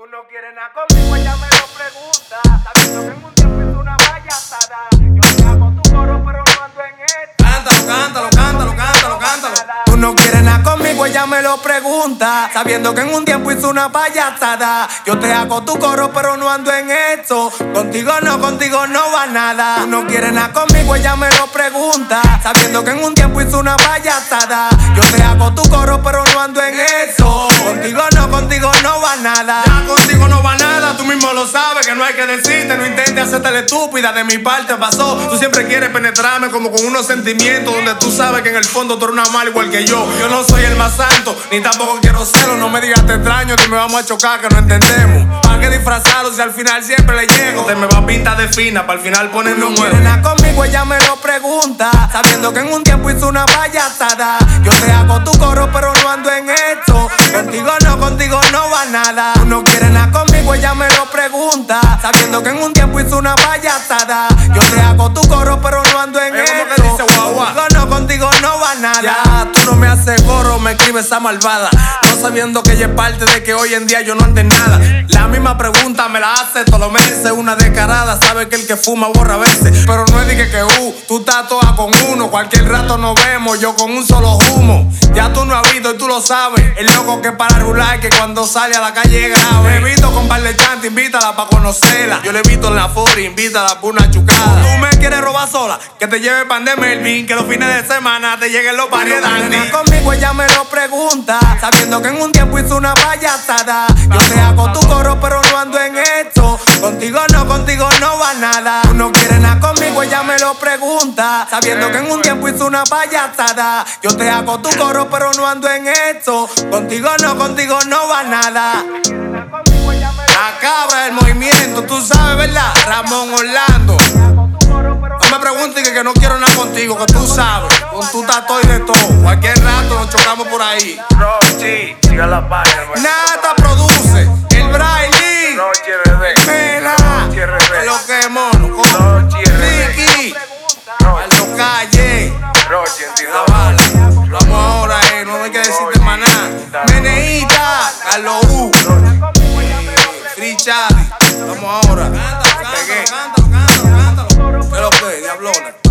Tú no quieres nada conmigo, ella me lo pregunta. Sabiendo que en un tiempo hizo una payasada. Yo te hago tu coro, pero no ando en esto. Cántalo. Tú no quieres nada conmigo, ella me lo pregunta. Sabiendo que en un tiempo hizo una payasada. Yo te hago tu coro, pero no ando en esto. Contigo no va nada. Tú no quieres nada conmigo, ella me lo pregunta. Sabiendo que en un tiempo hizo una payasada. Yo te hago tu coro, pero no ando en eso. Contigo no va nada. Ya contigo no va nada, tú mismo lo sabes, que no hay que decirte. No intentes hacerte la estúpida, de mi parte pasó. Tú siempre quieres penetrarme como con unos sentimientos donde tú sabes que en el fondo tú eres una mala igual que yo. Yo no soy el más santo, ni tampoco quiero serlo. No me digas te extraño, que me vamos a chocar, que no entendemos. ¿Para qué disfrazarlo si al final siempre le llego? Te me va a pintar de fina, para al final ponerme un No nuevo. quiere nada conmigo, ella me lo pregunta. Sabiendo que en un tiempo hizo una payasada. Yo te hago tu coro, pero no ando en esto. Contigo no va nada. Tú no quieres nada conmigo, ella me lo pregunta. Sabiendo que en un tiempo hizo una payasada. Yo te hago tu coro, pero no ando en esto. ¿Cómo que dice guagua? Contigo no va nada. Ya, tú no me haces coro, me escribes esa malvada. No sabiendo que ella es parte de que hoy en día yo no ande en nada. La misma pregunta me la hace todos los meses. Una descarada, sabe que el que fuma borra a veces. Pero no es de que tú estás toda con uno. Cualquier rato nos vemos, yo con un solo humo. Ya tú no has visto y tú lo sabes. El loco que para rular, que cuando sale a la calle grave. Me he visto con par de chante, invítala pa' conocerla. Yo le he visto en la fori, invítala por una chucada. Tú me quieres robar sola, que te lleve pan de Melvin. Que los fines de semana te lleguen los pares de Andy. Conmigo ella me lo pregunta. Sabiendo que en un tiempo hizo una payasada. Yo te hago tu coro, pero no ando en esto. Contigo no va nada. Tú no quieres nada conmigo, ella me lo pregunta. Sabiendo que en un tiempo hizo una payasada. Yo te hago tu coro, pero no ando en esto. Contigo no va nada. La cabra del movimiento, tú sabes, ¿verdad? Ramón Orlando. No me preguntes que no quiero nada contigo, que tú sabes. Con tu tatuaje y de todo. Cualquier rato nos chocamos por ahí. Rochi, siga la página. Nata produce, el Braille. Rochi RD. Mela, Rochi RD. lo que es mono. Rochi RD. Ricky, Aldo Calle, Rochi en la bala. Vamos ahora, no hay que decirte más nada. Meneíta, Carlos U. Free Chadi. Vamos ahora. Pegué. ¿Qué es lo que es, diablona?